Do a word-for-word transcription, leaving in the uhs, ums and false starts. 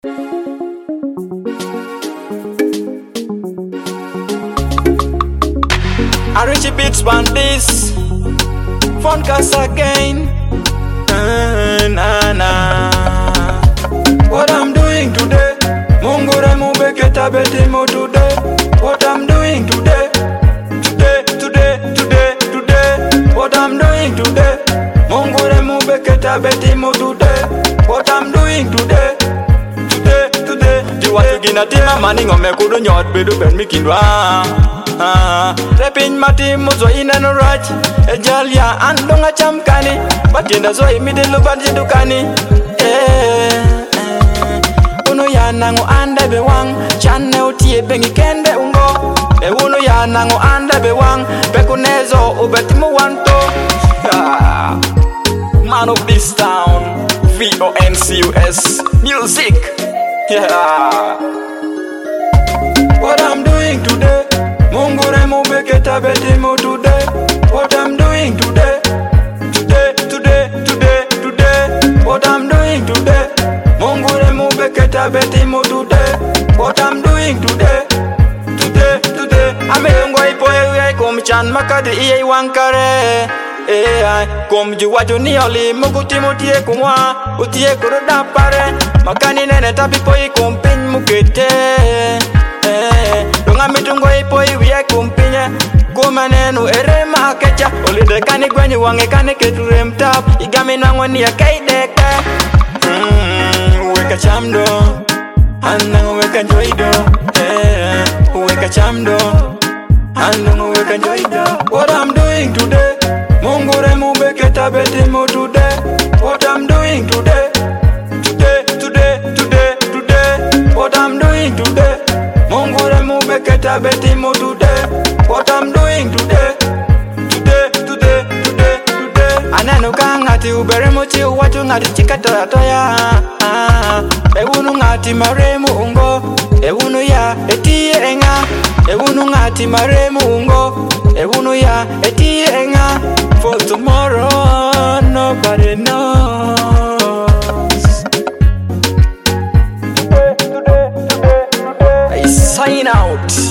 I reach the beats on this phone cast again. Na, na, na. What I'm doing today, Mungure mubeketa betimo today. What I'm doing today, today, today, today, today. What I'm doing today, Mungure mubeketa betimo today. What I'm doing today, today, today. Jiwa gina tima mani ngome kudu nyot bedu ben mikindwa. Ah, repin mati muzo ina no raj ejalia andonga chamkani batinda zo imide lubanji dukani eh, eh. Uno ya nango anda be wang channe utie bengi kende ungo e uno ya nango anda be wang bekunezo ubetimu wanto ah. Man of this town V O N C U S music yeah. What I'm doing today, Mungure mubeketa betimo today. What I'm doing today, today, today, today, today. What I'm doing today, Mungure mubeketa betimo today. What I'm doing today, today, today. Amelongo ipo ewe kumchan makadi iye wankare. Eh, kom juwa joni oli muguti mutie kumwa utie kuruda pare makani nene tapi poi kumpin mukete. Eh, donga mitungo ipo iwie kumpinya kumanenu ere makecha olide kani gwenye wange kani keture mtap igami nango ni ya kaideka mm, uweka chamdo anango weka njoido eh, uweka chamdo anango weka njoido. What I'm doing today, Mungure mubeketa betimo today. What I'm doing today, today, today, today, today. What I'm doing today, Mungure mubeketa betimo today. What I'm doing today, today, today, today, today. Ananu kangati ubere mochi watu ngati chika toya toya ah. Ewunu ngati maremu ungo ewunu ya etie enga ewunu ngati maremu ungo ewunu ya etie enga. For tomorrow nobody knows. I sign out.